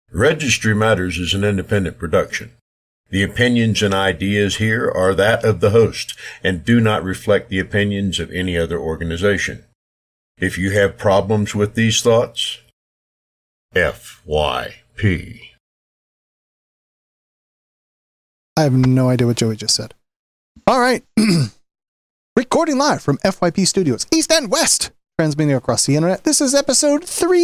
Registry Matters is an independent production. The opinions and ideas here are that of the host and do not reflect the opinions of any other organization. If you have problems with these thoughts, FYP. I have no idea what Joey just said. All right. Recording live from FYP Studios, East and West, transmitting across the internet. This is episode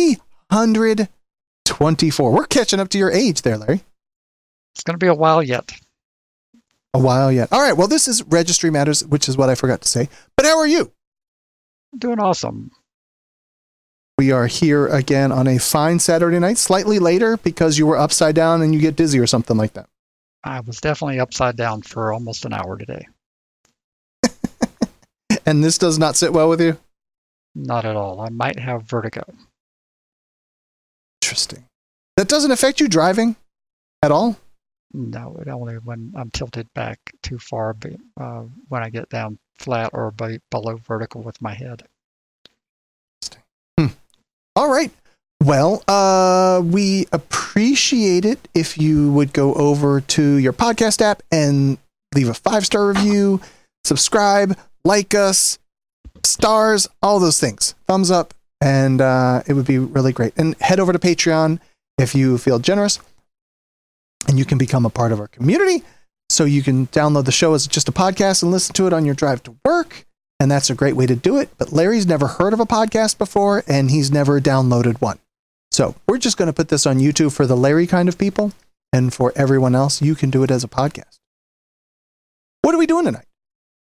324. We're catching up to your age there, Larry. It's going to be a while yet. A while yet. All right. Well, this is Registry Matters, which is what I forgot to say. But how are you? Doing awesome. We are here again on a fine Saturday night, slightly later because you were upside down and you get dizzy or something like that. I was definitely upside down for almost an hour today. And this does not sit well with you? Not at all. I might have vertigo. Interesting. That doesn't affect you driving at all? No, it only when I'm tilted back too far, when I get down flat or below vertical with my head. All right. Well, we appreciate it if you would go over to your podcast app and leave a 5-star review, subscribe, like us, stars, all those things. Thumbs up, and it would be really great. And head over to Patreon if you feel generous, and you can become a part of our community. So you can download the show as just a podcast and listen to it on your drive to work. And that's a great way to do it. But Larry's never heard of a podcast before, and he's never downloaded one. So we're just going to put this on YouTube for the Larry kind of people. And for everyone else, you can do it as a podcast. What are we doing tonight?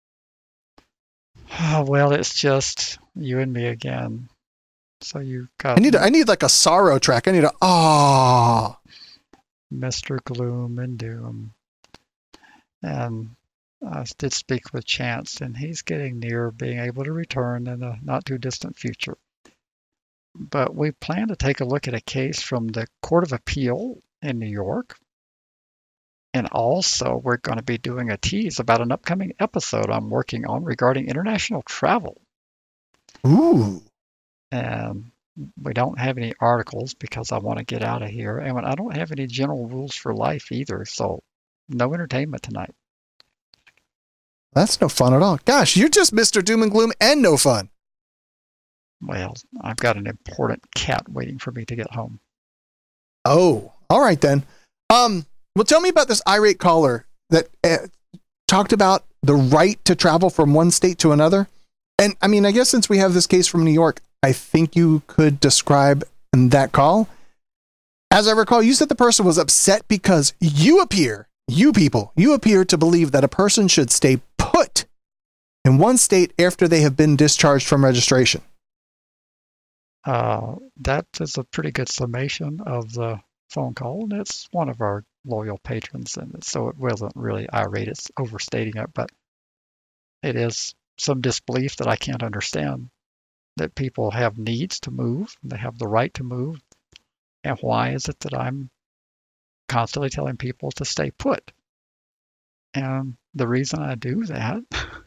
Well, it's just you and me again. So you got... I need like a sorrow track. I need a, Mr. Gloom and Doom. And I did speak with Chance, and he's getting near being able to return in a not too distant future. But we plan to take a look at a case from the Court of Appeal in New York. And also, we're going to be doing a tease about an upcoming episode I'm working on regarding international travel. Ooh. And we don't have any articles because I want to get out of here. And I don't have any general rules for life either, so no entertainment tonight. That's no fun at all. Gosh, you're just Mr. Doom and Gloom and no fun. Well, I've got an important cat waiting for me to get home. Oh, all right then. Well, tell me about this irate caller that talked about the right to travel from one state to another. And I mean, I guess since we have this case from New York, I think you could describe that call. As I recall, you said the person was upset because you appear to believe that a person should stay put in one state after they have been discharged from registration. That is a pretty good summation of the phone call, and it's one of our loyal patrons, and so it wasn't really irate, it's overstating it, but it is some disbelief that I can't understand, that people have needs to move, they have the right to move, and why is it that I'm constantly telling people to stay put? And the reason I do that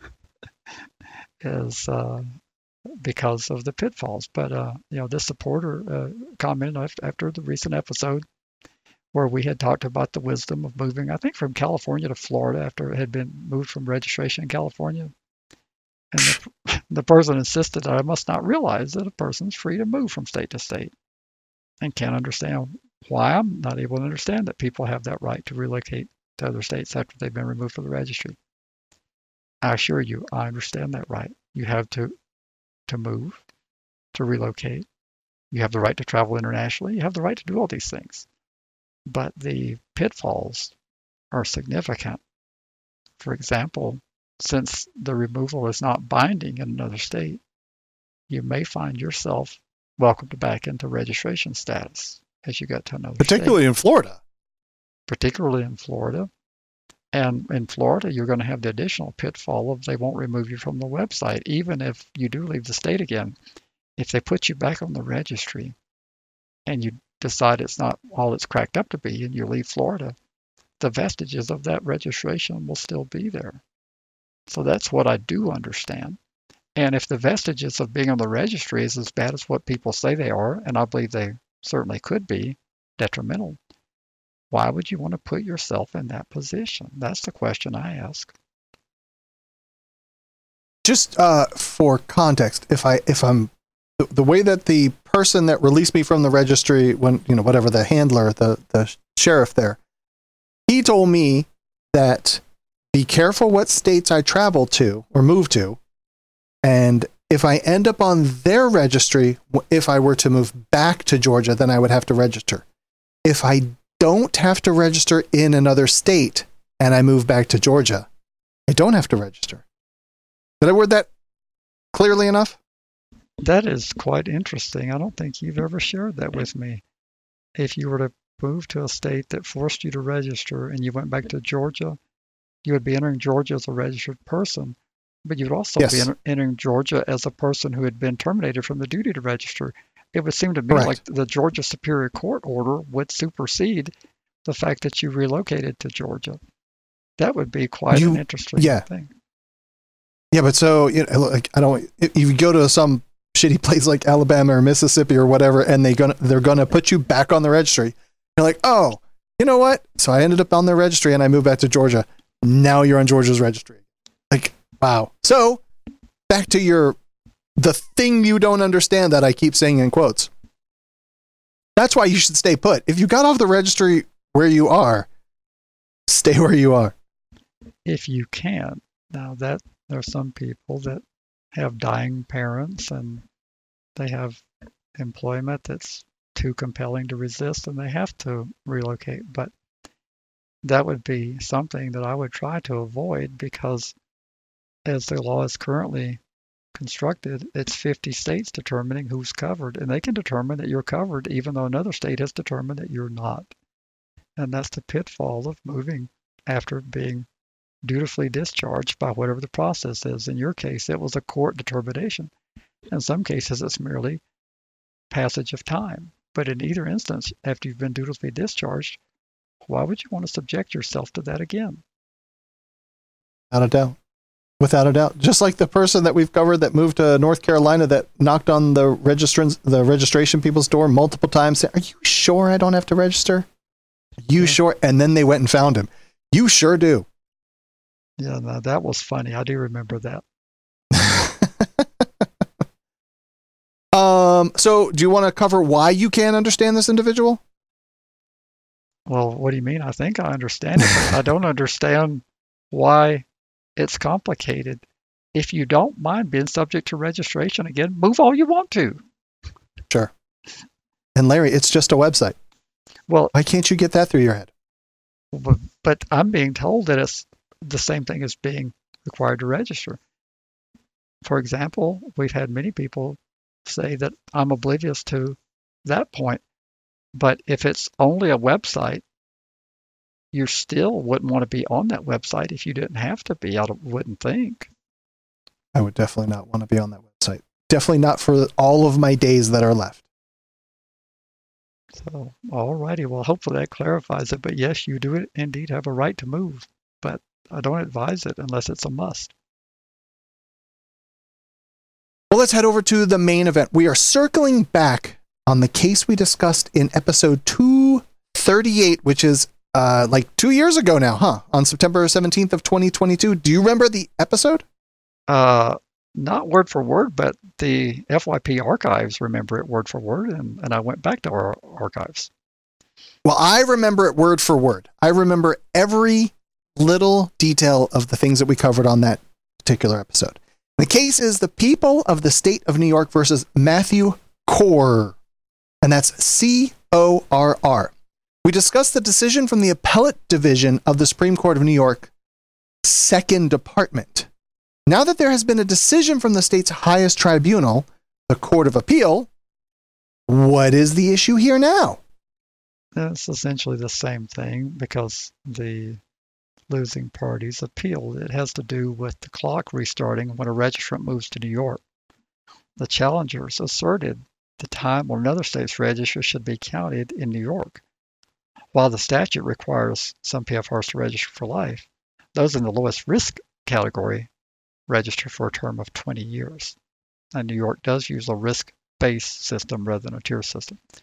is because of the pitfalls. But this supporter commented after the recent episode where we had talked about the wisdom of moving, I think, from California to Florida after it had been moved from registration in California. And the person insisted that I must not realize that a person is free to move from state to state, and can't understand why I'm not able to understand that people have that right to relocate to other states after they've been removed from the registry. I assure you, I understand that right. You have to move, to relocate. You have the right to travel internationally. You have the right to do all these things. But the pitfalls are significant. For example, since the removal is not binding in another state, you may find yourself welcomed back into registration status as you get to another Particularly state. in Florida. Particularly in Florida. And in Florida, you're going to have the additional pitfall of they won't remove you from the website, even if you do leave the state again. If they put you back on the registry and you decide it's not all it's cracked up to be and you leave Florida, the vestiges of that registration will still be there. So that's what I do understand. And if the vestiges of being on the registry is as bad as what people say they are, and I believe they certainly could be detrimental, why would you want to put yourself in that position? That's the question I ask. Just for context, if I'm the way that the person that released me from the registry, when whatever, the handler, the sheriff there, he told me that be careful what states I travel to or move to, and if I end up on their registry, if I were to move back to Georgia, then I would have to register. If I don't have to register in another state and I move back to Georgia, I don't have to register. Did I word that clearly enough? That is quite interesting. I don't think you've ever shared that with me. If you were to move to a state that forced you to register and you went back to Georgia, you would be entering Georgia as a registered person, but you'd also be entering Georgia as a person who had been terminated from the duty to register. It would seem to me like the Georgia Superior Court order would supersede the fact that you relocated to Georgia. That would be quite an interesting thing. Yeah, but so I don't. If you go to some shitty place like Alabama or Mississippi or whatever, and they're gonna put you back on the registry. You're like, oh, you know what? So I ended up on their registry and I moved back to Georgia. Now you're on Georgia's registry. Like, wow. So back to the thing you don't understand that I keep saying in quotes. That's why you should stay put. If you got off the registry where you are, stay where you are. If you can. Now there are some people that have dying parents and they have employment that's too compelling to resist and they have to relocate. But that would be something that I would try to avoid because as the law is currently constructed, it's 50 states determining who's covered, and they can determine that you're covered even though another state has determined that you're not. And that's the pitfall of moving after being dutifully discharged by whatever the process is. In your case, it was a court determination. In some cases, it's merely passage of time. But in either instance, after you've been dutifully discharged, why would you want to subject yourself to that again? Without a doubt. Without a doubt. Just like the person that we've covered that moved to North Carolina that knocked on the registration people's door multiple times saying, are you sure I don't have to register? Are you sure? And then they went and found him. You sure do. Yeah, no, that was funny. I do remember that. So do you want to cover why you can't understand this individual? Well, what do you mean? I think I understand it, but I don't understand why it's complicated. If you don't mind being subject to registration again, move all you want to. Sure. And Larry, it's just a website. Well, why can't you get that through your head? But I'm being told that it's the same thing as being required to register. For example, we've had many people say that I'm oblivious to that point. But if it's only a website, you still wouldn't want to be on that website if you didn't have to be. I wouldn't think. I would definitely not want to be on that website. Definitely not for all of my days that are left. So, all righty. Well, hopefully that clarifies it. But yes, you do indeed have a right to move. But I don't advise it unless it's a must. Well, let's head over to the main event. We are circling back on the case we discussed in episode 238, which is like 2 years ago now, huh? On September 17th of 2022. Do you remember the episode? Not word for word, but the FYP archives remember it word for word, and I went back to our archives. Well, I remember it word for word. I remember every little detail of the things that we covered on that particular episode. The case is the people of the state of New York versus Matthew Corr. And that's Corr. We discussed the decision from the Appellate Division of the Supreme Court of New York, Second Department. Now that there has been a decision from the state's highest tribunal, the Court of Appeal, what is the issue here now? It's essentially the same thing because the losing parties appealed. It has to do with the clock restarting when a registrant moves to New York. The challengers asserted the time when another state's register should be counted in New York. While the statute requires some PFRs to register for life, those in the lowest risk category register for a term of 20 years. And New York does use a risk-based system rather than a tier system.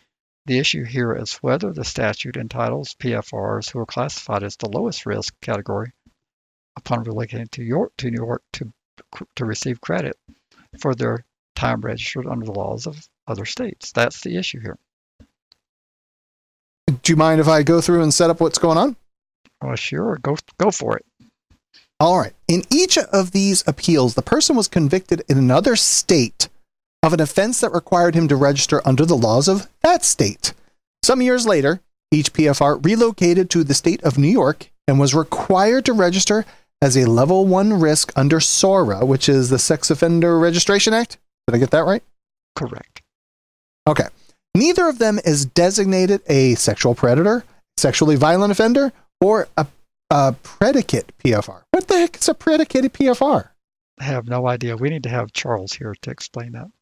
The issue here is whether the statute entitles PFRs who are classified as the lowest risk category upon relocating to New York to receive credit for their time registered under the laws of other states. That's the issue here. Do you mind if I go through and set up what's going on? Well, sure. Go for it. All right. In each of these appeals, the person was convicted in another state of an offense that required him to register under the laws of that state. Some years later, each PFR relocated to the state of New York and was required to register as a level 1 risk under SORA, which is the Sex Offender Registration Act. Did I get that right? Correct. Okay. Neither of them is designated a sexual predator, sexually violent offender, or a predicate PFR. What the heck is a predicated PFR? I have no idea. We need to have Charles here to explain that.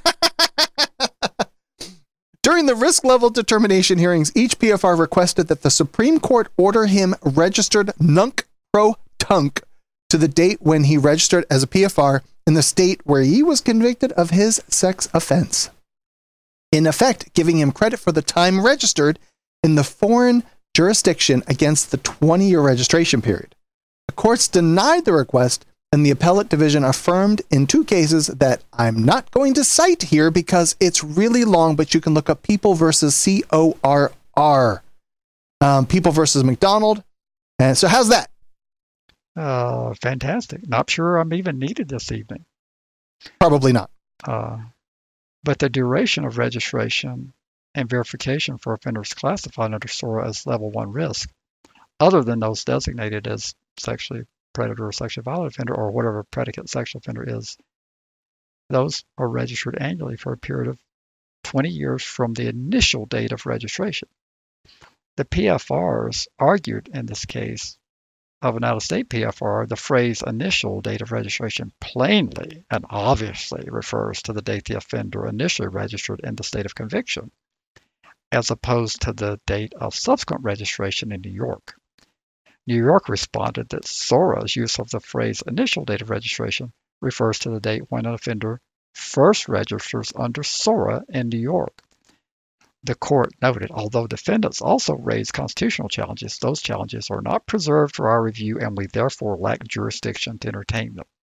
During the risk level determination hearings, each PFR requested that the Supreme Court order him registered nunc pro tunc to the date when he registered as a PFR in the state where he was convicted of his sex offense. In effect, giving him credit for the time registered in the foreign jurisdiction against the 20-year registration period. The courts denied the request, and the appellate division affirmed in 2 cases that I'm not going to cite here because it's really long, but you can look up People versus CORR. People versus McDonald. And so how's that? Fantastic. Not sure I'm even needed this evening. Probably not. But the duration of registration and verification for offenders classified under SORA as level 1 risk, other than those designated as sexually predator or sexually violent offender or whatever predicate sexual offender is, those are registered annually for a period of 20 years from the initial date of registration. The PFRs argued in this case of an out-of-state PFR, the phrase initial date of registration plainly and obviously refers to the date the offender initially registered in the state of conviction, as opposed to the date of subsequent registration in New York. New York responded that SORA's use of the phrase initial date of registration refers to the date when an offender first registers under SORA in New York. The court noted, although defendants also raised constitutional challenges, those challenges are not preserved for our review and we therefore lack jurisdiction to entertain them.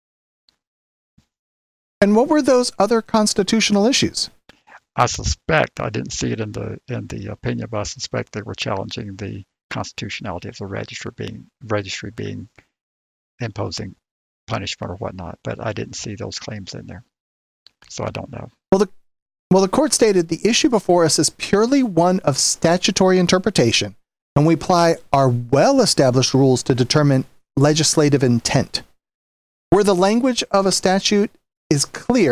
And what were those other constitutional issues? I suspect, I didn't see it in the opinion, but I suspect they were challenging the constitutionality of the registry being imposing punishment or whatnot, but I didn't see those claims in there, so I don't know. Well, the court stated the issue before us is purely one of statutory interpretation, and we apply our well-established rules to determine legislative intent. Where the language of a statute is clear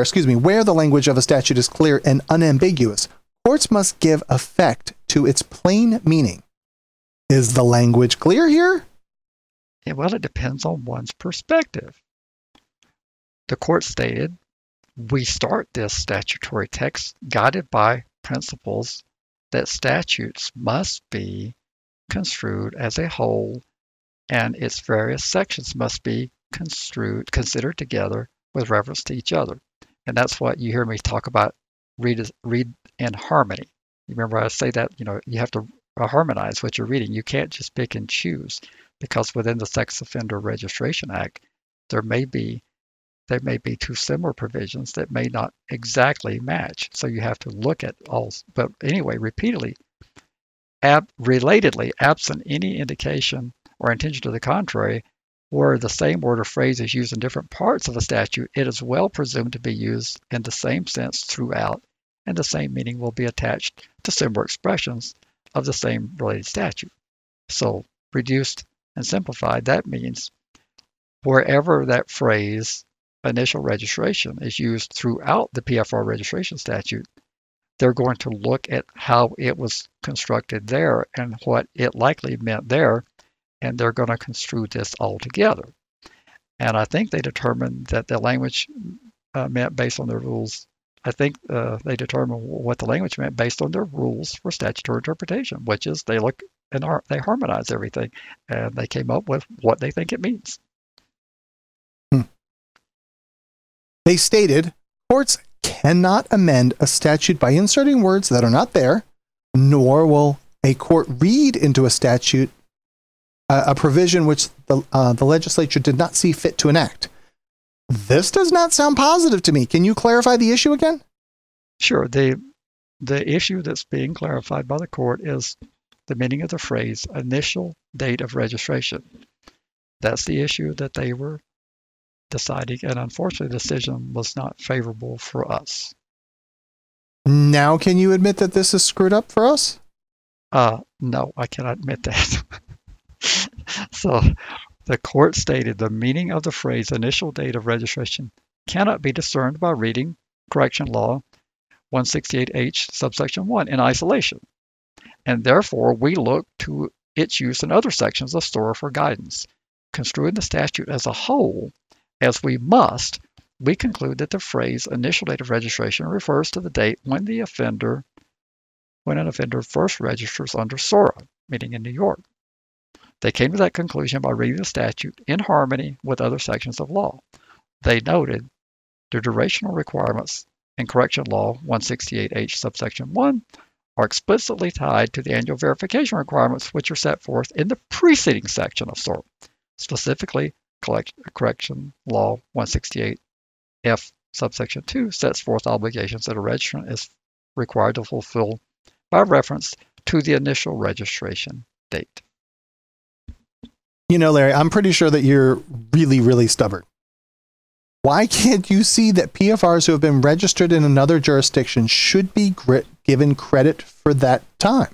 and unambiguous, courts must give effect to its plain meaning. Is the language clear here? Yeah, well, it depends on one's perspective. The court stated, we start this statutory text guided by principles that statutes must be construed as a whole and its various sections must be considered together with reference to each other. And that's what you hear me talk about, read in harmony. You remember I say that, you have to harmonize what you're reading. You can't just pick and choose, because within the Sex Offender Registration Act, there may be 2 similar provisions that may not exactly match. So you have to look at all. But anyway, repeatedly, relatedly, absent any indication or intention to the contrary, where the same word or phrase is used in different parts of a statute, it is well presumed to be used in the same sense throughout, and the same meaning will be attached to similar expressions of the same related statute. So reduced and simplified, that means wherever that phrase initial registration is used throughout the PFR registration statute, they're going to look at how it was constructed there and what it likely meant there, and they're going to construe this all together. And I think they determined that the language meant based on their rules. I think they determined what the language meant based on their rules for statutory interpretation, which is they look and they harmonize everything, and they came up with what they think it means. They stated, courts cannot amend a statute by inserting words that are not there, nor will a court read into a statute a provision which the legislature did not see fit to enact. This does not sound positive to me. Can you clarify the issue again? Sure. The issue that's being clarified by the court is the meaning of the phrase initial date of registration. That's the issue that they were deciding, and unfortunately the decision was not favorable for us. Now, can you admit that this is screwed up for us? No, I cannot admit that. So the court stated the meaning of the phrase initial date of registration cannot be discerned by reading Correction Law 168H subsection 1 in isolation, and therefore we look to its use in other sections of SORA for guidance. Construing the statute as a whole, as we must, we conclude that the phrase initial date of registration refers to the date when an offender first registers under SORA, meaning in New York. They came to that conclusion by reading the statute in harmony with other sections of law. They noted the durational requirements in Correction Law 168H subsection 1 are explicitly tied to the annual verification requirements which are set forth in the preceding section of SORA. Specifically, Correction Law 168F subsection 2 sets forth obligations that a registrant is required to fulfill by reference to the initial registration date. You know, Larry, I'm pretty sure that you're really, really stubborn. Why can't you see that PFRs who have been registered in another jurisdiction should be given credit for that time?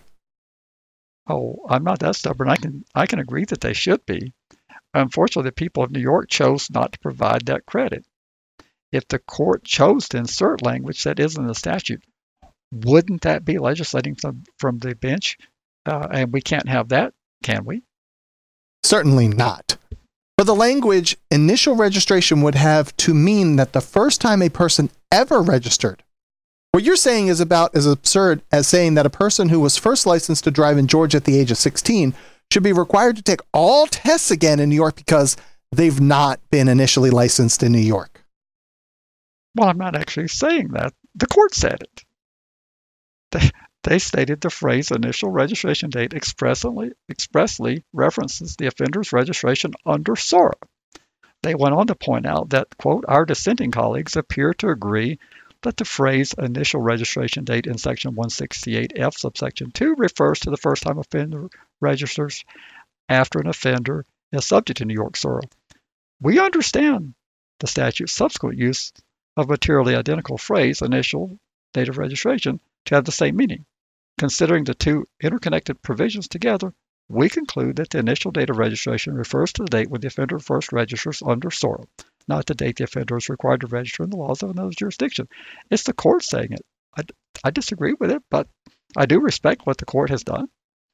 Oh, I'm not that stubborn. I can agree that they should be. Unfortunately, the people of New York chose not to provide that credit. If the court chose to insert language that isn't in the statute, wouldn't that be legislating from the bench? And we can't have that, can we? Certainly not. For the language, initial registration would have to mean that the first time a person ever registered. What you're saying is about as absurd as saying that a person who was first licensed to drive in Georgia at the age of 16 should be required to take all tests again in New York because they've not been initially licensed in New York. Well, I'm not actually saying that. The court said it. They stated the phrase initial registration date expressly references the offender's registration under SORA. They went on to point out that, quote, our dissenting colleagues appear to agree that the phrase initial registration date in section 168F subsection 2 refers to the first time offender registers after an offender is subject to New York SORA. We understand the statute's subsequent use of materially identical phrase initial date of registration to have the same meaning. Considering the two interconnected provisions together, we conclude that the initial date of registration refers to the date when the offender first registers under SORA, not the date the offender is required to register in the laws of another jurisdiction. It's the court saying it. I disagree with it, but I do respect what the court has done.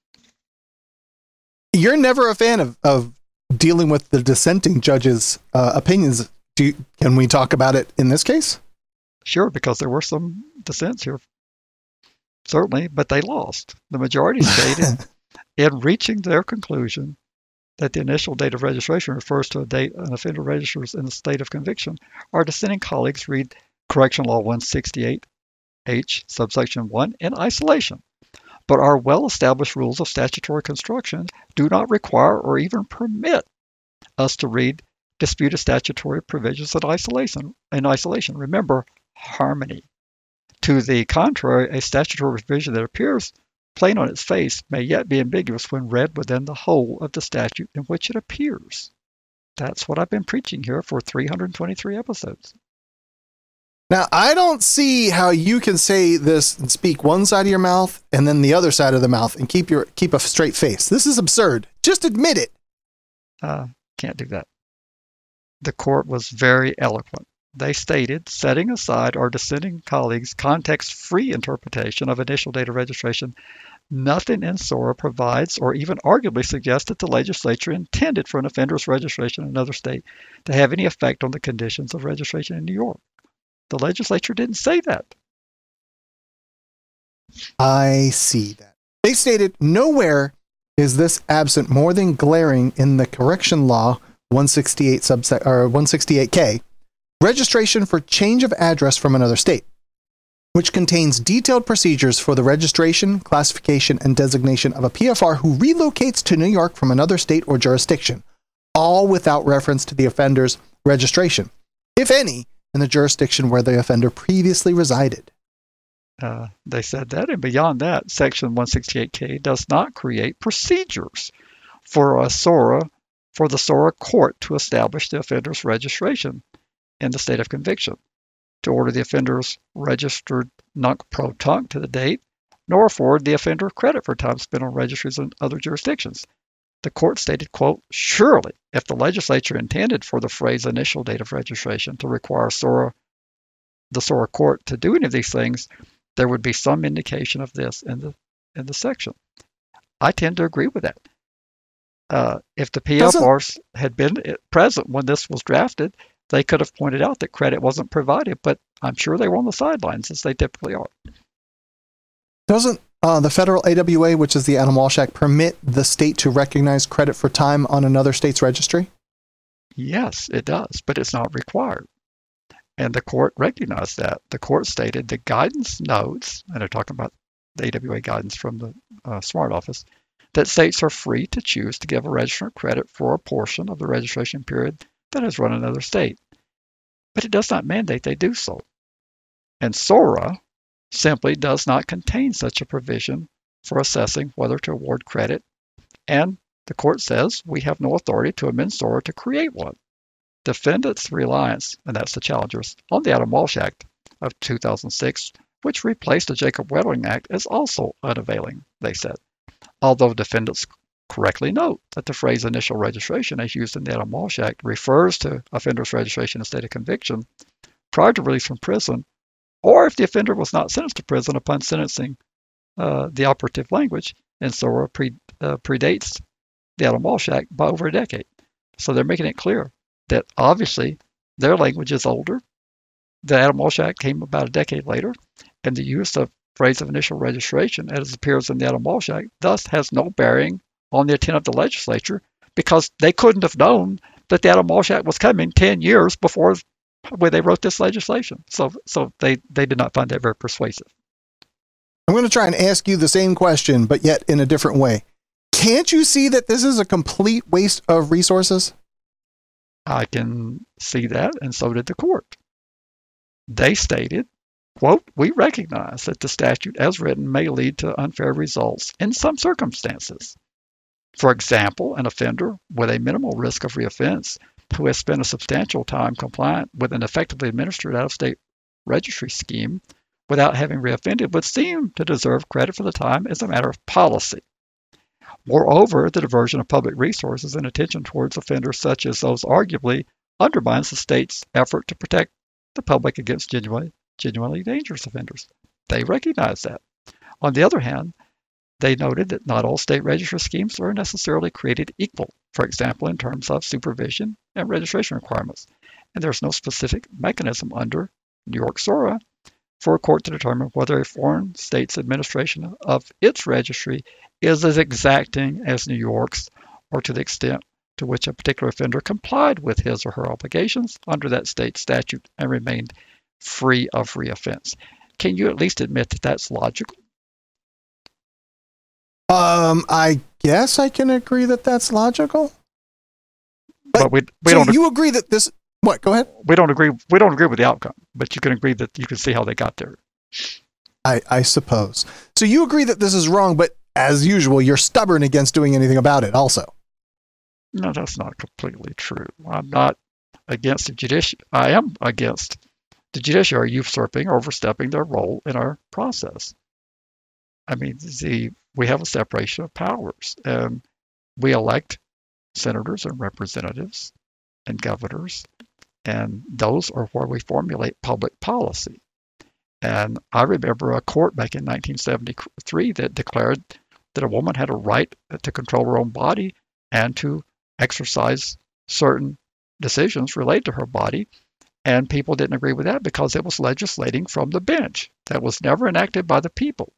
You're never a fan of dealing with the dissenting judge's opinions. Can we talk about it in this case? Sure, because there were some dissents here. Certainly, but they lost. The majority stated in reaching their conclusion that the initial date of registration refers to a date an offender registers in the state of conviction, our dissenting colleagues read Correction Law 168H subsection 1 in isolation. But our well-established rules of statutory construction do not require or even permit us to read disputed statutory provisions in isolation. Remember, harmony. To the contrary, a statutory provision that appears plain on its face may yet be ambiguous when read within the whole of the statute in which it appears. That's what I've been preaching here for 323 episodes. Now, I don't see how you can say this and speak one side of your mouth and then the other side of the mouth and keep a straight face. This is absurd. Just admit it. Can't do that. The court was very eloquent. They stated, setting aside our dissenting colleagues' context-free interpretation of initial date of registration, nothing in SORA provides or even arguably suggests that the legislature intended for an offender's registration in another state to have any effect on the conditions of registration in New York. The legislature didn't say that. I see that. They stated, nowhere is this absent more than glaring in the Correction Law 168K, registration for change of address from another state. which contains detailed procedures for the registration, classification, and designation of a PFR who relocates to New York from another state or jurisdiction, all without reference to the offender's registration, if any, in the jurisdiction where the offender previously resided. They said that, and beyond that, Section 168K does not create procedures for the SORA court to establish the offender's registration in the state of conviction, to order the offender's registered nunc-pro-tunc to the date, nor afford the offender credit for time spent on registries in other jurisdictions. The court stated, quote, surely, if the legislature intended for the phrase initial date of registration to require the SORA court to do any of these things, there would be some indication of this in the section. I tend to agree with that. If the PFRs had been present when this was drafted, they could have pointed out that credit wasn't provided, but I'm sure they were on the sidelines, as they typically are. Doesn't the federal AWA, which is the Adam Walsh Act, permit the state to recognize credit for time on another state's registry? Yes, it does, but it's not required. And the court recognized that. The court stated the guidance notes, and they're talking about the AWA guidance from the SMART office, that states are free to choose to give a registrant credit for a portion of the registration period that has run in another state. But it does not mandate they do so. And SORA simply does not contain such a provision for assessing whether to award credit, and the court says we have no authority to amend SORA to create one. Defendants' reliance, and that's the challengers, on the Adam Walsh Act of 2006, which replaced the Jacob Wetterling Act, is also unavailing, they said. Although defendants correctly note that the phrase initial registration as used in the Adam Walsh Act refers to offender's registration in state of conviction prior to release from prison, or if the offender was not sentenced to prison upon sentencing, the operative language in SORA predates the Adam Walsh Act by over a decade. So they're making it clear that obviously their language is older. The Adam Walsh Act came about a decade later, and the use of phrase of initial registration as appears in the Adam Walsh Act thus has no bearing on the intent of the legislature, because they couldn't have known that the Adam Walsh Act was coming 10 years before when they wrote this legislation. So they did not find that very persuasive. I'm going to try and ask you the same question, but yet in a different way. Can't you see that this is a complete waste of resources? I can see that, and so did the court. They stated, quote, we recognize that the statute as written may lead to unfair results in some circumstances. For example, an offender with a minimal risk of reoffense who has spent a substantial time compliant with an effectively administered out-of-state registry scheme without having reoffended would seem to deserve credit for the time as a matter of policy. Moreover, the diversion of public resources and attention towards offenders such as those arguably undermines the state's effort to protect the public against genuinely dangerous offenders. They recognize that. On the other hand, they noted that not all state registry schemes are necessarily created equal, for example, in terms of supervision and registration requirements. And there's no specific mechanism under New York SORA for a court to determine whether a foreign state's administration of its registry is as exacting as New York's, or to the extent to which a particular offender complied with his or her obligations under that state statute and remained free of reoffense. Can you at least admit that that's logical? I guess I can agree that that's logical. But we so don't. You agree that this? What? Go ahead. We don't agree. We don't agree with the outcome, but you can agree that you can see how they got there. I suppose. So you agree that this is wrong, but as usual, you're stubborn against doing anything about it. Also. No, that's not completely true. I'm not against the judiciary. I am against the judiciary usurping or overstepping their role in our process. I mean, we have a separation of powers, and we elect senators and representatives and governors, and those are where we formulate public policy. And I remember a court back in 1973 that declared that a woman had a right to control her own body and to exercise certain decisions related to her body. And people didn't agree with that because it was legislating from the bench. That was never enacted by the people.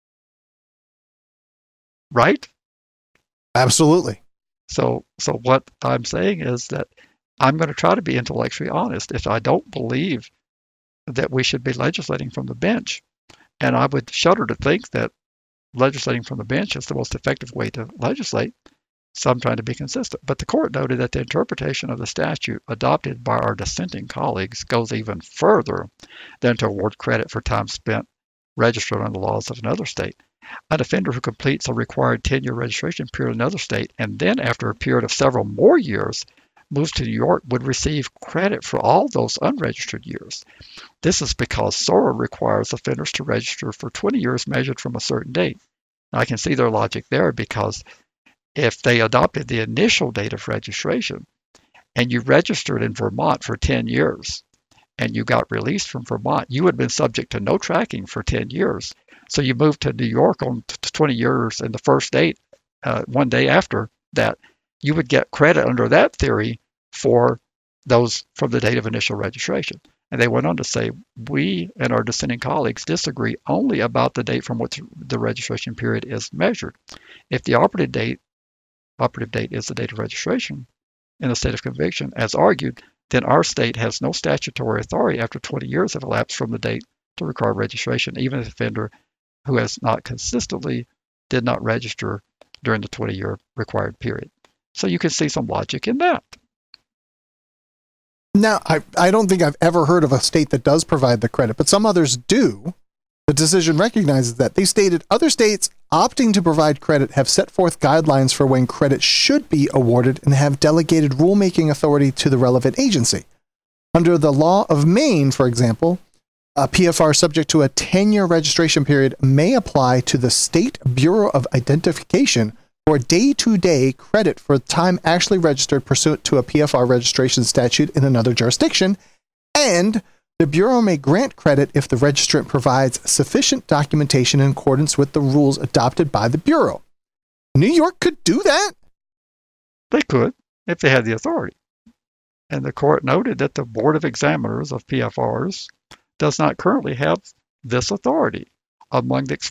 Right? Absolutely. So what I'm saying is that I'm going to try to be intellectually honest. If I don't believe that we should be legislating from the bench, And I would shudder to think that legislating from the bench is the most effective way to legislate. So I'm trying to be consistent. But the court noted that the interpretation of the statute adopted by our dissenting colleagues goes even further than to award credit for time spent registered under the laws of another state. An offender who completes a required 10-year registration period in another state and then, after a period of several more years, moves to New York would receive credit for all those unregistered years. This is because SORA requires offenders to register for 20 years measured from a certain date. Now, I can see their logic there, because if they adopted the initial date of registration and you registered in Vermont for 10 years and you got released from Vermont, you would have been subject to no tracking for 10 years. So you moved to New York on 20 years and the first date, one day after that, you would get credit under that theory for those from the date of initial registration. And they went on to say, we and our dissenting colleagues disagree only about the date from which the registration period is measured. If the operative date is the date of registration in the state of conviction, as argued, then our state has no statutory authority after 20 years have elapsed from the date to require registration, even if the offender who has not consistently did not register during the 20-year required period. So you can see some logic in that. Now, I don't think I've ever heard of a state that does provide the credit, but some others do. The decision recognizes that. They stated other states opting to provide credit have set forth guidelines for when credit should be awarded and have delegated rulemaking authority to the relevant agency. Under the law of Maine, for example, a PFR subject to a 10-year registration period may apply to the State Bureau of Identification for day-to-day credit for time actually registered pursuant to a PFR registration statute in another jurisdiction, and the Bureau may grant credit if the registrant provides sufficient documentation in accordance with the rules adopted by the Bureau. New York could do that? They could, if they had the authority. And the court noted that the Board of Examiners of PFRs does not currently have this authority among the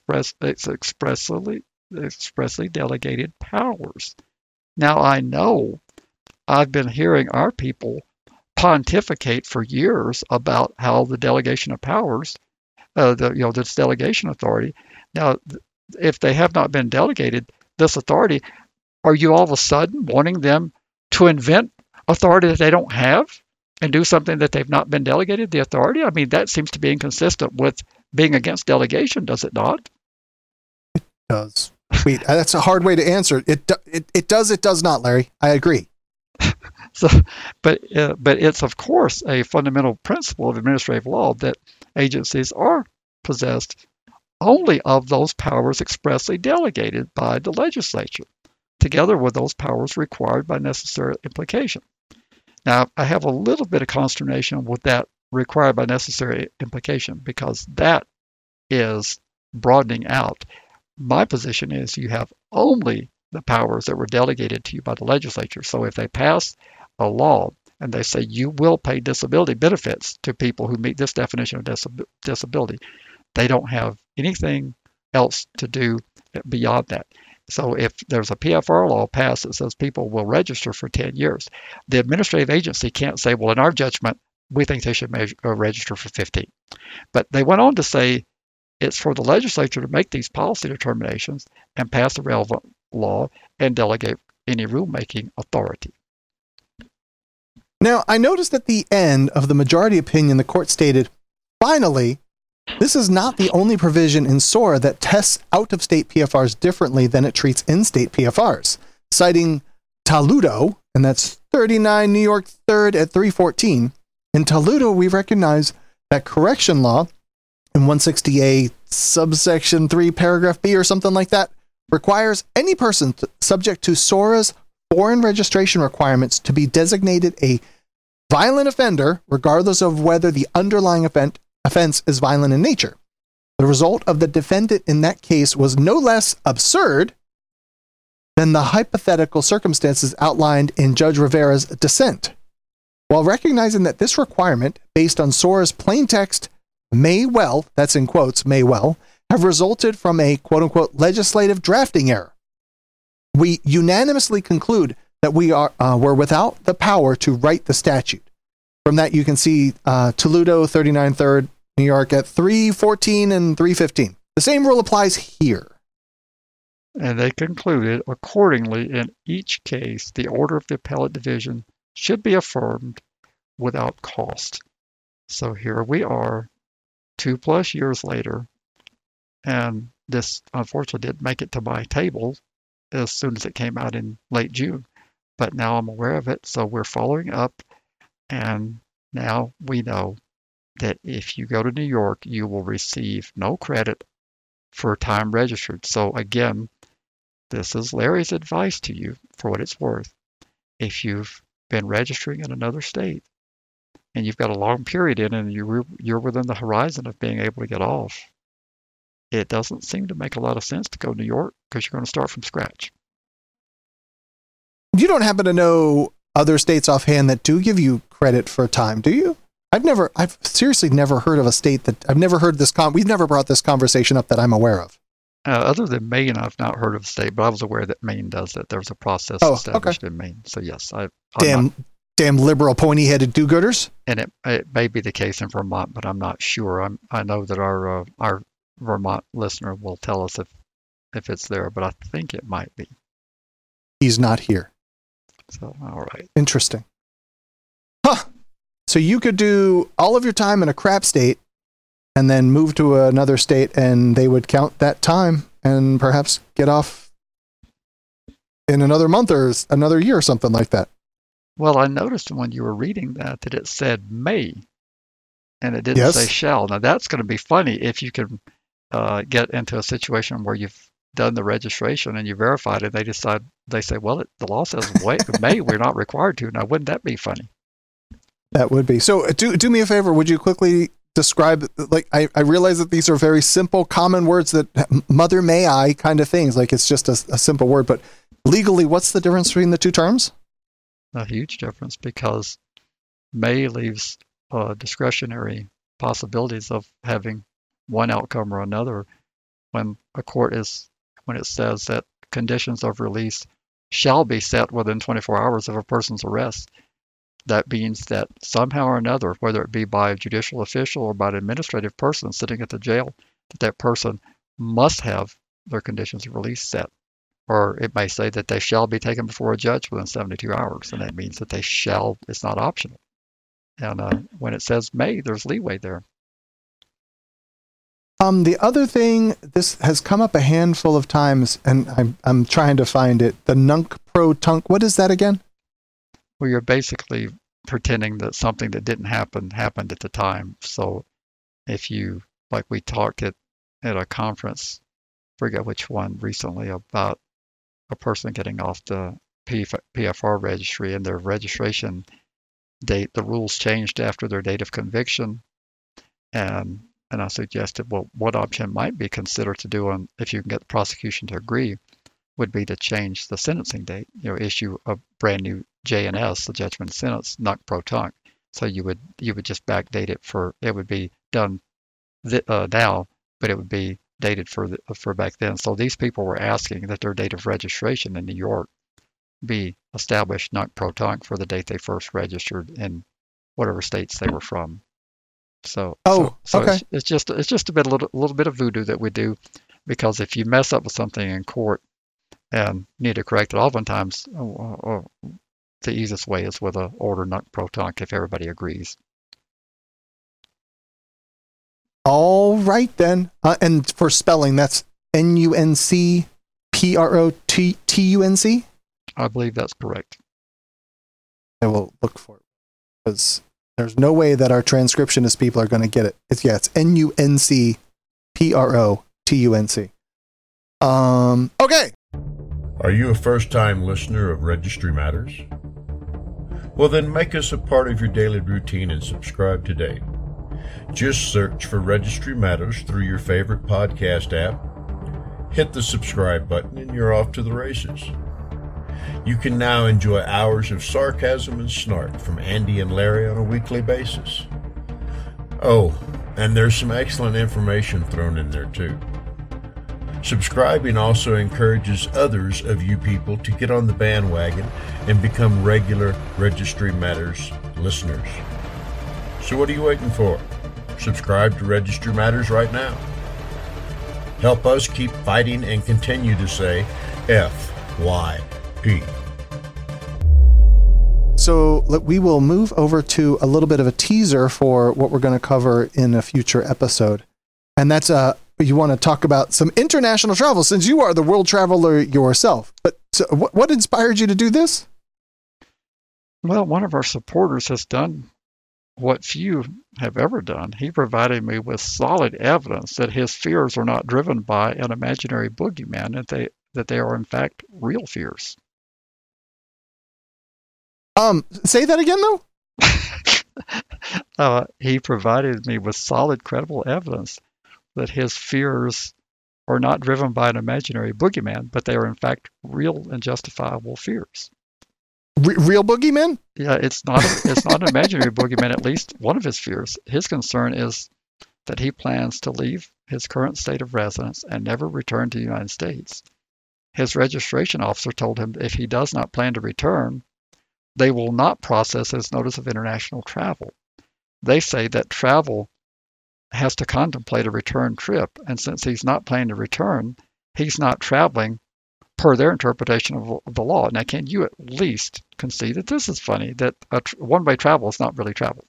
expressly delegated powers. Now, I know I've been hearing our people pontificate for years about how the delegation of powers, this delegation authority. Now, if they have not been delegated this authority, are you all of a sudden wanting them to invent authority that they don't have and do something that they've not been delegated the authority? I mean, that seems to be inconsistent with being against delegation, does it not? It does. Wait, that's a hard way to answer. It does not, Larry. I agree. So, but it's of course a fundamental principle of administrative law that agencies are possessed only of those powers expressly delegated by the legislature, together with those powers required by necessary implication. Now, I have a little bit of consternation with that required by necessary implication, because that is broadening out. My position is you have only the powers that were delegated to you by the legislature. So if they pass a law and they say you will pay disability benefits to people who meet this definition of disability, they don't have anything else to do beyond that. So if there's a PFR law passed that says people will register for 10 years, the administrative agency can't say, well, in our judgment, we think they should register for 15. But they went on to say it's for the legislature to make these policy determinations and pass the relevant law and delegate any rulemaking authority. Now, I noticed at the end of the majority opinion, the court stated, finally, this is not the only provision in SORA that tests out-of-state PFRs differently than it treats in-state PFRs. Citing Taludo, and that's 39 New York 3rd at 314, in Taludo, we recognize that correction law in 160A subsection 3 paragraph B or something like that requires any person subject to SORA's foreign registration requirements to be designated a violent offender, regardless of whether the underlying offense is violent in nature. The result of the defendant in that case was no less absurd than the hypothetical circumstances outlined in Judge Rivera's dissent. While recognizing that this requirement, based on SORA's plain text, may well, that's in quotes, may well, have resulted from a quote-unquote legislative drafting error, we unanimously conclude that we were without the power to write the statute. From that, you can see Toledo 39 3rd New York at 314 and 315. The same rule applies here. And they concluded, accordingly, in each case, the order of the appellate division should be affirmed without cost. So here we are, 2+ years later, and this unfortunately didn't make it to my table as soon as it came out in late June. But now I'm aware of it, so we're following up, and now we know that if you go to New York, you will receive no credit for time registered. So again, this is Larry's advice to you for what it's worth. If you've been registering in another state and you've got a long period in and you're within the horizon of being able to get off, it doesn't seem to make a lot of sense to go to New York because you're going to start from scratch. You don't happen to know other states offhand that do give you credit for time, do you? I've seriously never heard of a state that I've never heard this. We've never brought this conversation up that I'm aware of. Other than Maine, I've not heard of a state, but I was aware that Maine does it. There's a process established in Maine. So yes, damn liberal pointy-headed do-gooders. And it may be the case in Vermont, but I'm not sure. I know that our Vermont listener will tell us if it's there, but I think it might be. He's not here. So all right. Interesting. Huh. So you could do all of your time in a crap state and then move to another state and they would count that time and perhaps get off in another month or another year or something like that. Well, I noticed when you were reading that it said may and it didn't say shall. Now that's going to be funny if you can get into a situation where you've done the registration and you verified it. They say, well, the law says may, we're not required to. Now, wouldn't that be funny? That would be. So do me a favor. Would you quickly describe, like, I realize that these are very simple, common words that mother may I kind of things. Like it's just a simple word, but legally, what's the difference between the two terms? A huge difference because may leaves discretionary possibilities of having one outcome or another when it says that conditions of release shall be set within 24 hours of a person's arrest. That means that somehow or another, whether it be by a judicial official or by an administrative person sitting at the jail, that person must have their conditions of release set. Or it may say that they shall be taken before a judge within 72 hours, and that means that they shall, it's not optional. And when it says may, there's leeway there. The other thing, this has come up a handful of times, and I'm trying to find it. The nunc-pro-tunc. What is that again? Well, you're basically pretending that something that didn't happen happened at the time. So if you, like we talked at a conference, forget which one recently, about a person getting off the PFR registry and their registration date, the rules changed after their date of conviction. And I suggested, well, what option might be considered to do if you can get the prosecution to agree would be to change the sentencing date, issue a brand new JNS, the judgment sentence, nunc-pro-tunc. So you would just backdate it it would be done now, but it would be dated for back then. So these people were asking that their date of registration in New York be established nunc-pro-tunc for the date they first registered in whatever states they were from. So okay. It's just a little bit of voodoo that we do, because if you mess up with something in court and need to correct it, oftentimes the easiest way is with an order nunc-pro-tunc if everybody agrees. All right then. And for spelling, that's NUNCPROTUNC? I believe that's correct. I will look for it because there's no way that our transcriptionist people are going to get it. It's NUNCPROTUNC. Okay. Are you a first-time listener of Registry Matters? Well, then make us a part of your daily routine and subscribe today. Just search for Registry Matters through your favorite podcast app. Hit the subscribe button and you're off to the races. You can now enjoy hours of sarcasm and snark from Andy and Larry on a weekly basis. Oh, and there's some excellent information thrown in there too. Subscribing also encourages others of you people to get on the bandwagon and become regular Registry Matters listeners. So what are you waiting for? Subscribe to Register Matters right now. Help us keep fighting and continue to say FYP. So we will move over to a little bit of a teaser for what we're going to cover in a future episode. And that's you want to talk about some international travel since you are the world traveler yourself. But so what inspired you to do this? Well, one of our supporters has done what few have ever done. He provided me with solid evidence that his fears are not driven by an imaginary boogeyman, that they are in fact real fears. Say that again, though. He provided me with solid, credible evidence that his fears are not driven by an imaginary boogeyman, but they are in fact real and justifiable fears. Real boogeyman? Yeah, it's not an imaginary boogeyman. At least one of his fears. His concern is that he plans to leave his current state of residence and never return to the United States. His registration officer told him if he does not plan to return, they will not process his notice of international travel. They say that travel has to contemplate a return trip, and since he's not planning to return, he's not traveling per their interpretation of the law. Now, can you at least concede that this is funny, that one-way travel is not really travel?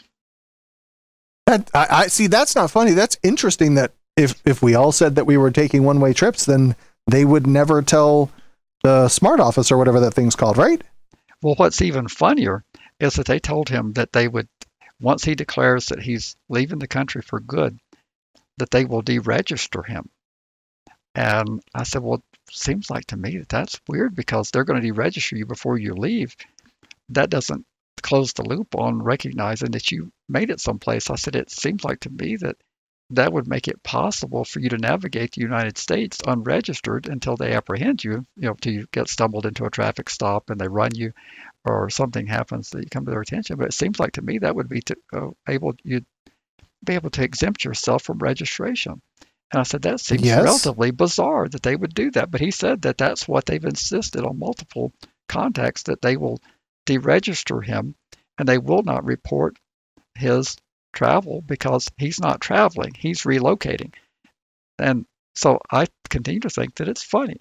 I see. That's not funny. That's interesting that if we all said that we were taking one-way trips, then they would never tell the smart office or whatever that thing's called, right? Well, what's even funnier is that they told him that they would, once he declares that he's leaving the country for good, that they will deregister him. And I said, well, it seems like to me that that's weird because they're going to deregister you before you leave. That doesn't close the loop on recognizing that you made it someplace. I said, it seems like to me that would make it possible for you to navigate the United States unregistered until they apprehend you, till you get stumbled into a traffic stop and they run you or something happens that you come to their attention. But it seems like to me that would be you'd be able to exempt yourself from registration. And I said, that seems relatively bizarre that they would do that. But he said that that's what they've insisted on multiple contacts, that they will deregister him and they will not report his travel because he's not traveling, he's relocating. And so I continue to think that it's funny.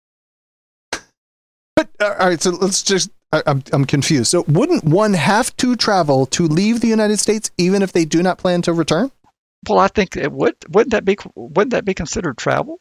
But all right, so let's just I'm confused. So wouldn't one have to travel to leave the United States even if they do not plan to return? Well, I think it would. Wouldn't that be considered travel?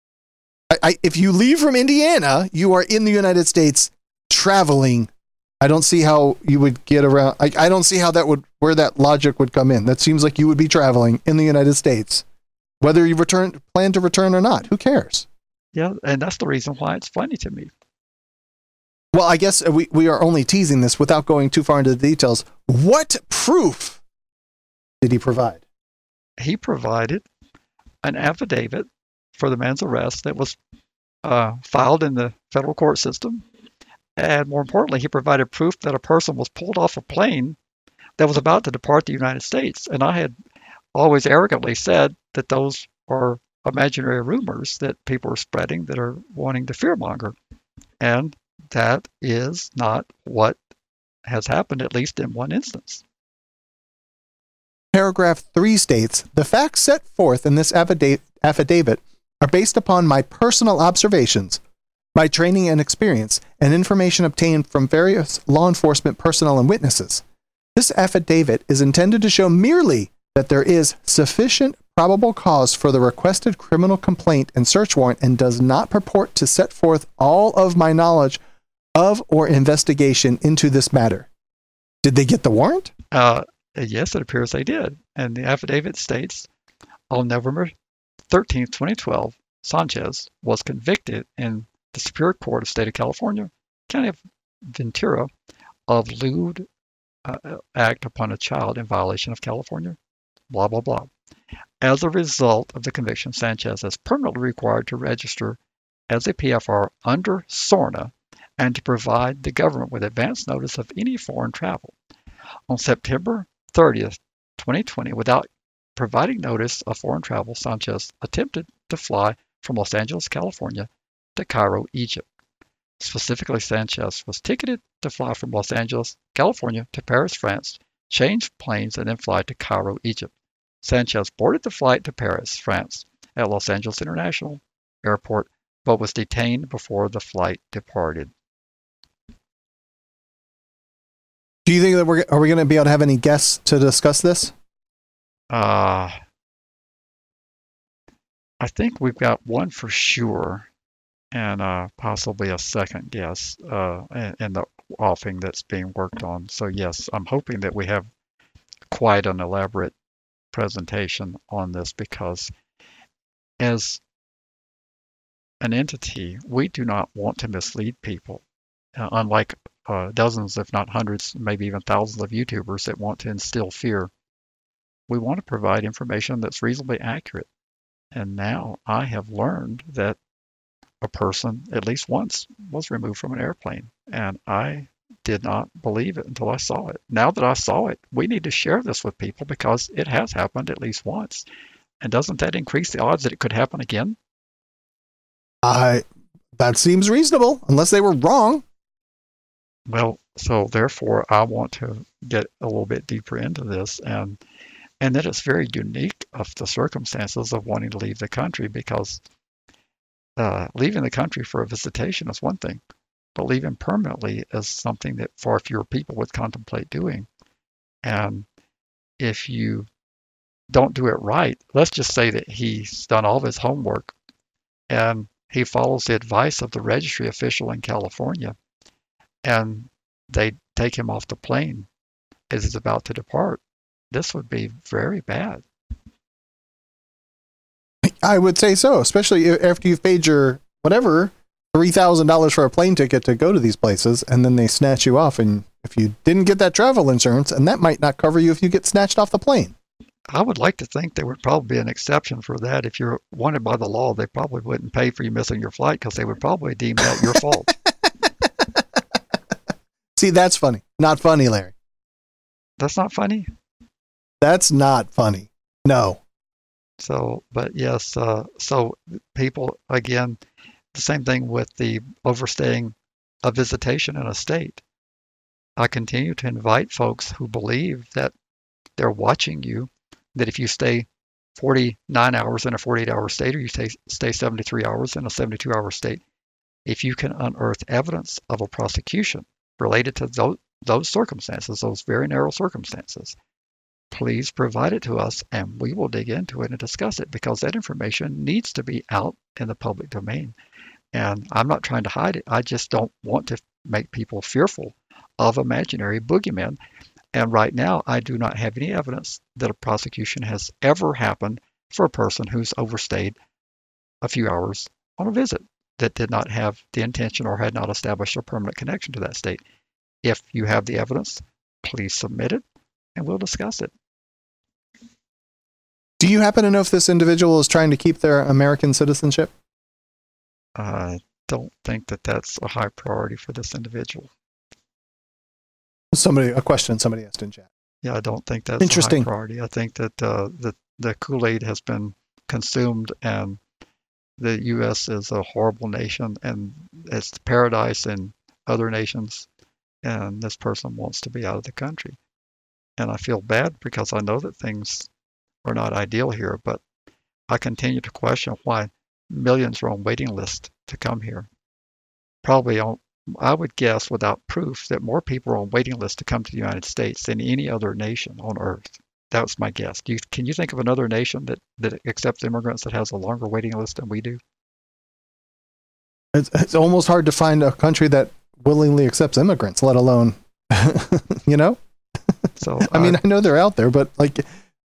If you leave from Indiana, you are in the United States traveling. I don't see how you would get around. I don't see how where that logic would come in. That seems like you would be traveling in the United States, whether you plan to return or not. Who cares? Yeah, and that's the reason why it's funny to me. Well, I guess we are only teasing this without going too far into the details. What proof did he provide? He provided an affidavit for the man's arrest that was filed in the federal court system. And more importantly, he provided proof that a person was pulled off a plane that was about to depart the United States. And I had always arrogantly said that those are imaginary rumors that people are spreading that are wanting to fearmonger. And that is not what has happened, at least in one instance. Paragraph 3 states, the facts set forth in this affidavit are based upon my personal observations, my training and experience, and information obtained from various law enforcement personnel and witnesses. This affidavit is intended to show merely that there is sufficient probable cause for the requested criminal complaint and search warrant and does not purport to set forth all of my knowledge of or investigation into this matter. Did they get the warrant? Yes, it appears they did. And the affidavit states, on November 13th, 2012, Sanchez was convicted in the Superior Court of State of California, County of Ventura, of lewd act upon a child in violation of California, blah, blah, blah. As a result of the conviction, Sanchez is permanently required to register as a PFR under SORNA and to provide the government with advance notice of any foreign travel. On September 30th, 2020, without providing notice of foreign travel, Sanchez attempted to fly from Los Angeles, California to Cairo, Egypt. Specifically, Sanchez was ticketed to fly from Los Angeles, California to Paris, France, change planes, and then fly to Cairo, Egypt. Sanchez boarded the flight to Paris, France, at Los Angeles International Airport, but was detained before the flight departed. Do you think that are we going to be able to have any guests to discuss this? I think we've got one for sure, and possibly a second guest in the offing that's being worked on. So yes, I'm hoping that we have quite an elaborate presentation on this, because as an entity, we do not want to mislead people, unlike dozens, if not hundreds, maybe even thousands of YouTubers that want to instill fear. We want to provide information that's reasonably accurate. And now I have learned that a person at least once was removed from an airplane, and I did not believe it until I saw it. Now that I saw it, we need to share this with people because it has happened at least once. And doesn't that increase the odds that it could happen again? That seems reasonable, unless they were wrong. Well, so therefore, I want to get a little bit deeper into this, and that it's very unique of the circumstances of wanting to leave the country, because leaving the country for a visitation is one thing, but leaving permanently is something that far fewer people would contemplate doing. And if you don't do it right, let's just say that he's done all of his homework and he follows the advice of the registry official in California, and they take him off the plane as he's about to depart. This would be very bad. I would say so, especially after you've paid your whatever $3,000 for a plane ticket to go to these places, and then they snatch you off. And if you didn't get that travel insurance, and that might not cover you if you get snatched off the plane. I would like to think there would probably be an exception for that. If you're wanted by the law, they probably wouldn't pay for you missing your flight because they would probably deem that your fault. See, that's funny. Not funny, Larry. That's not funny? That's not funny. No. So, but yes, so people, again, the same thing with the overstaying a visitation in a state. I continue to invite folks who believe that they're watching you, that if you stay 49 hours in a 48-hour state, or you stay 73 hours in a 72-hour state, if you can unearth evidence of a prosecution related to those circumstances, those very narrow circumstances, please provide it to us and we will dig into it and discuss it, because that information needs to be out in the public domain. And I'm not trying to hide it. I just don't want to make people fearful of imaginary boogeymen. And right now, I do not have any evidence that a prosecution has ever happened for a person who's overstayed a few hours on a visit that did not have the intention or had not established a permanent connection to that state. If you have the evidence, please submit it and we'll discuss it. Do you happen to know if this individual is trying to keep their American citizenship? I don't think that that's a high priority for this individual. A question somebody asked in chat. Yeah, I don't think that's a high priority. I think that the Kool-Aid has been consumed, and the U.S. is a horrible nation, and it's the paradise in other nations, and this person wants to be out of the country. And I feel bad because I know that things are not ideal here, but I continue to question why millions are on waiting lists to come here. Probably I would guess without proof that more people are on waiting lists to come to the United States than any other nation on earth. That's my guess. Can you think of another nation that accepts immigrants that has a longer waiting list than we do? It's almost hard to find a country that willingly accepts immigrants, let alone, you know? So I mean, I know they're out there, but like,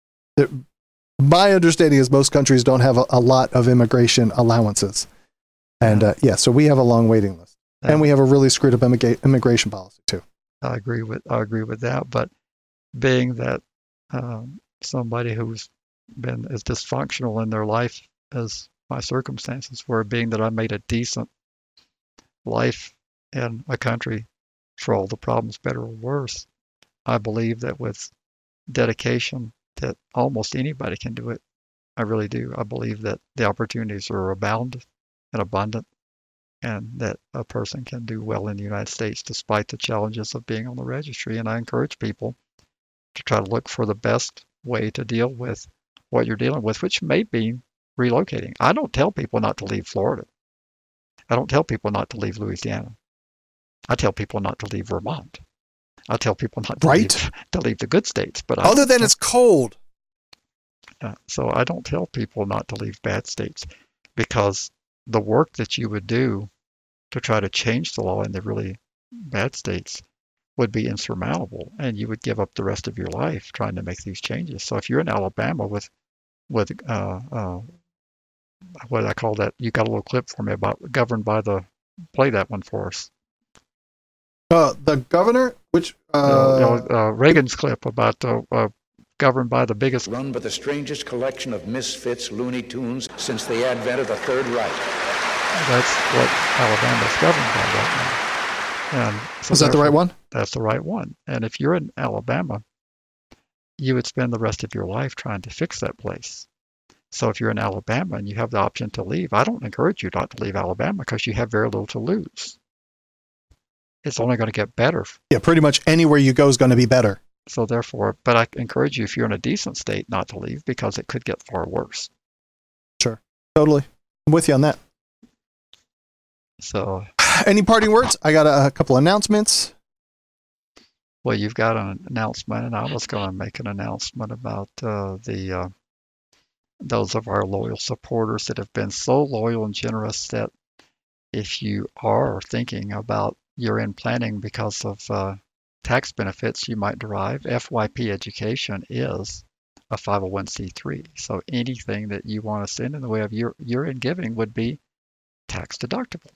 my understanding is most countries don't have a lot of immigration allowances. And so we have a long waiting list. And we have a really screwed up immigration policy too. I agree with that. But being that somebody who's been as dysfunctional in their life as my circumstances were, being that I made a decent life in a country for all the problems, better or worse, I believe that with dedication that almost anybody can do it. I really do. I believe that the opportunities are abound and abundant, and that a person can do well in the United States despite the challenges of being on the registry. And I encourage people to try to look for the best way to deal with what you're dealing with, which may be relocating. I don't tell people not to leave Florida. I don't tell people not to leave Louisiana. I tell people not to leave Vermont. I tell people not to leave the good states. But other than it's cold. So I don't tell people not to leave bad states, because the work that you would do to try to change the law in the really bad states would be insurmountable, and you would give up the rest of your life trying to make these changes. So if you're in Alabama with what do I call that? You got a little clip for me about governed by the. Play that one for us. The governor, which Reagan's clip about governed by the biggest. Run by the strangest collection of misfits, Looney Tunes since the advent of the Third Reich. That's what Alabama's governed by right now. And so is that the right one? That's the right one. And if you're in Alabama, you would spend the rest of your life trying to fix that place. So if you're in Alabama and you have the option to leave, I don't encourage you not to leave Alabama, because you have very little to lose. It's only going to get better. Yeah, pretty much anywhere you go is going to be better. So therefore, but I encourage you, if you're in a decent state, not to leave, because it could get far worse. Sure. Totally. I'm with you on that. So, any parting words? I got a couple announcements. Well, you've got an announcement, and I was going to make an announcement about those of our loyal supporters that have been so loyal and generous that if you are thinking about year-end planning because of tax benefits you might derive, FYP Education is a 501c3. So anything that you want to send in the way of year-end giving would be tax deductible.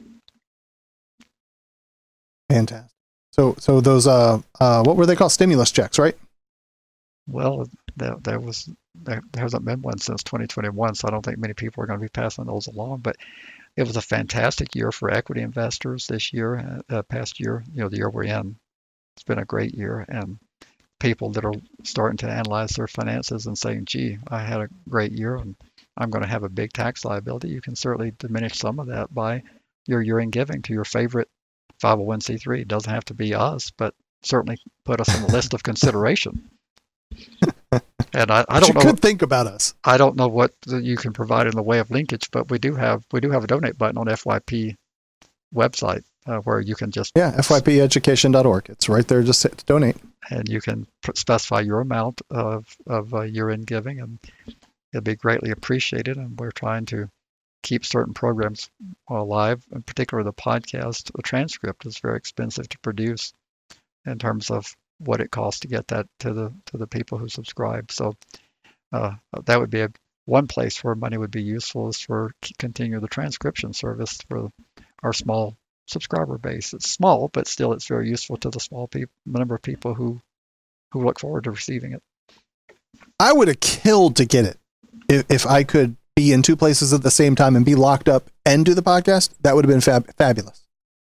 Fantastic. So those what were they called? Stimulus checks, right? Well, there hasn't been one since 2021, so I don't think many people are going to be passing those along. But it was a fantastic year for equity investors this year, past year, the year we're in. It's been a great year, and people that are starting to analyze their finances and saying, gee, I had a great year and I'm going to have a big tax liability. You can certainly diminish some of that by your year-end giving to your favorite 501c3. It doesn't have to be us, but certainly put us on the list of consideration. And I don't know. You could think about us. I don't know what you can provide in the way of linkage, but we do have a donate button on FYP website where you can just FYPeducation.org. It's right there, just to donate, and you can specify your amount of year-end giving, and it'll be greatly appreciated. And we're trying to keep certain programs alive, in particular the podcast. The transcript is very expensive to produce in terms of what it costs to get that to the people who subscribe. So that would be one place where money would be useful, is for continue the transcription service for our small subscriber base. It's small, but still it's very useful to the small number of people who look forward to receiving it. I would have killed to get it if I could be in two places at the same time and be locked up and do the podcast. That would have been fabulous.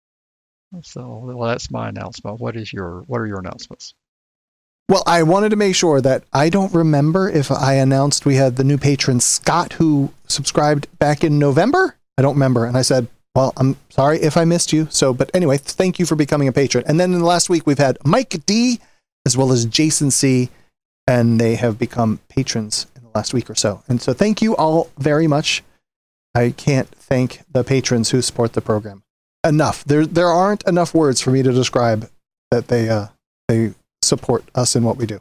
So, well, that's my announcement. What are your announcements? Well, I wanted to make sure that I don't remember if I announced we had the new patron Scott, who subscribed back in November. I don't remember. And I said, well, I'm sorry if I missed you. So, but anyway, thank you for becoming a patron. And then in the last week, we've had Mike D as well as Jason C, and they have become patrons in the last week or so. And so thank you all very much. I can't thank the patrons who support the program enough. There aren't enough words for me to describe that they support us in what we do.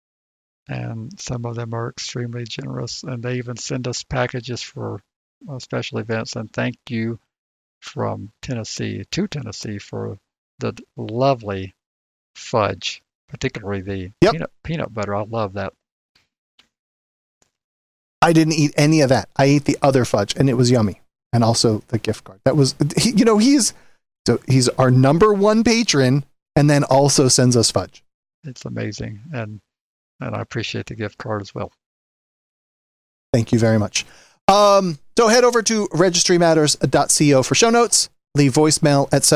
And some of them are extremely generous, and they even send us packages for special events. And thank you from Tennessee to Tennessee for the lovely fudge, particularly the peanut butter. I love that. I didn't eat any of that. I ate the other fudge, and it was yummy. And also the gift card. That was, he's our number one patron, and then also sends us fudge. It's amazing, and I appreciate the gift card as well. Thank you very much. So head over to registrymatters.co for show notes. Leave voicemail at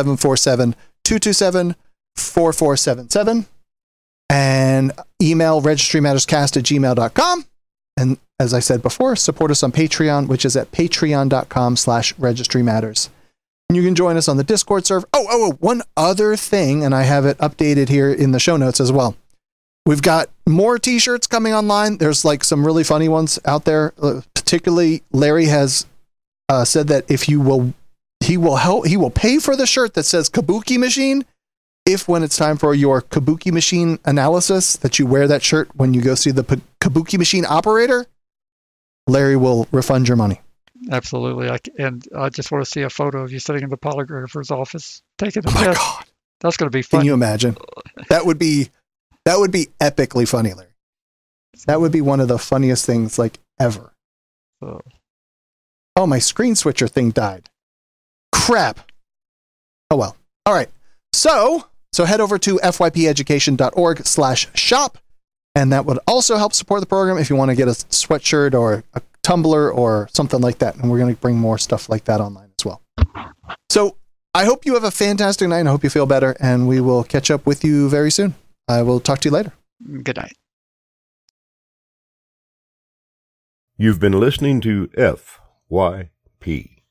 747-227-4477, and email registrymatterscast@gmail.com. And as I said before, support us on Patreon, which is at patreon.com/registrymatters. And you can join us on the Discord server. Oh, one other thing, and I have it updated here in the show notes as well. We've got more t-shirts coming online. There's like some really funny ones out there. Particularly, Larry has said that if he will pay for the shirt that says Kabuki Machine if when it's time for your Kabuki Machine analysis that you wear that shirt when you go see the Kabuki Machine operator, Larry will refund your money. Absolutely. And I just want to see a photo of you sitting in the polygrapher's office taking a Oh my test. God. That's going to be fun. Can you imagine? That would be epically funny, Larry. That would be one of the funniest things like ever. Oh, my screen switcher thing died. Crap. Oh well. All right. So head over to fypeducation.org/shop, and that would also help support the program if you want to get a sweatshirt or a tumbler or something like that. And we're going to bring more stuff like that online as well. So I hope you have a fantastic night, and I hope you feel better, and we will catch up with you very soon. I will talk to you later. Good night. You've been listening to FYP.